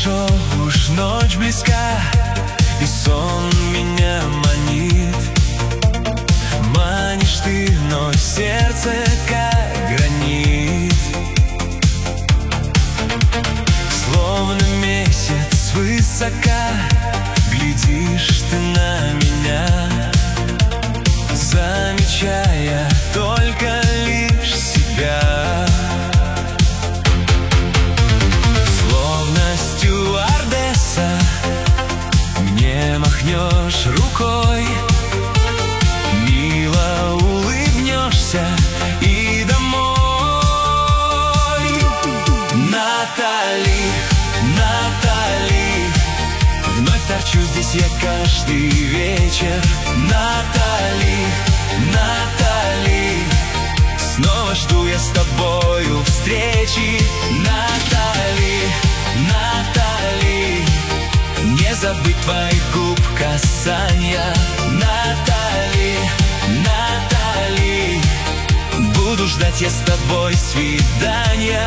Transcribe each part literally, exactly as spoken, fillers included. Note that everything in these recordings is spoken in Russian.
хорошо, уж ночь близка, и сон меня манит. Манишь ты, но сердце как гранит. Словно месяц высока глядишь ты на меня, замечая только лишь себя. Словно стюардесса мне махнешь рукой, мило улыбнешься и домой. Натали, Натали, вновь торчу здесь я каждый вечер. Натали, Натали, снова жду я с тобою встречи. Натали, Натали, не забыть твоих губ касания. Натали, Натали, буду ждать я с тобой свидания.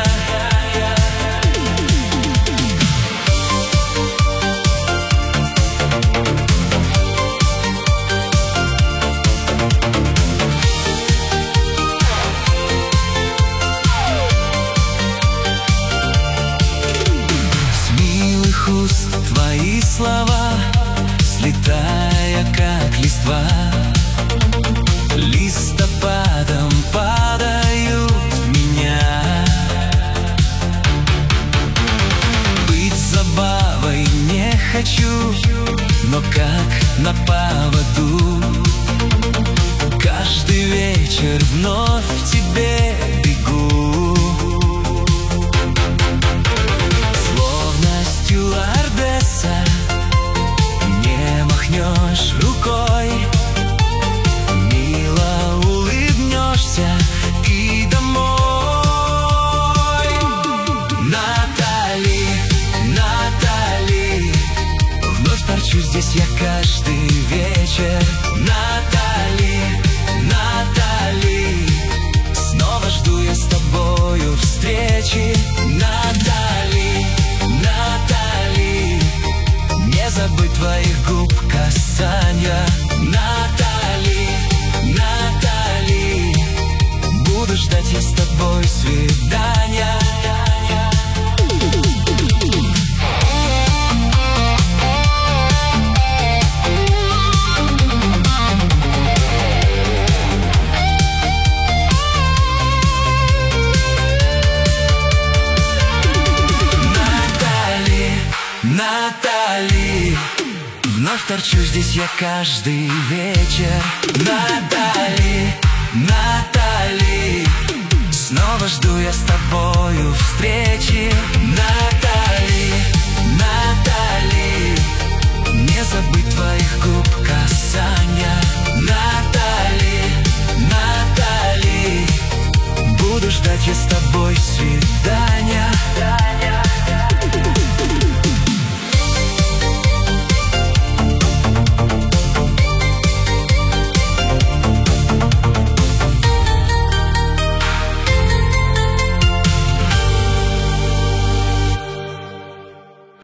Уст твои слова, слетая как листва, листопадом падают в меня. Быть забавой не хочу, но как на поводу каждый вечер вновь к тебе бегу. Стюардесса, не махнешь рукой, мило улыбнешься и домой. Натали, Натали, вновь торчу здесь я каждый вечер. Натали, Натали, снова жду я с тобою встречи. Натали, Натали, не забыть твоих губ касания. Натали, Натали, буду ждать я с тобой свидания. Натали, вновь торчу здесь я каждый вечер. Натали, Натали, снова жду я с тобою встречи. Натали.